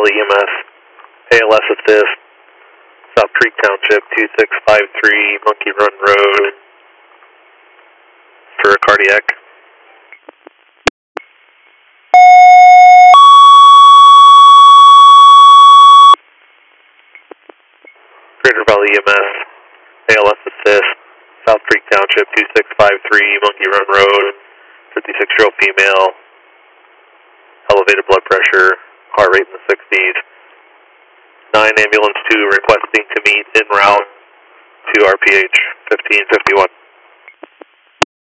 Valley EMS, ALS assist, South Creek Township, 2653 Monkey Run Road, for a cardiac. Greater Valley EMS, ALS assist, South Creek Township, 2653 Monkey Run Road, 56-year-old female, elevated blood pressure, heart rate in the 60s. 9 ambulance 2 requesting to meet en route to RPH 1551.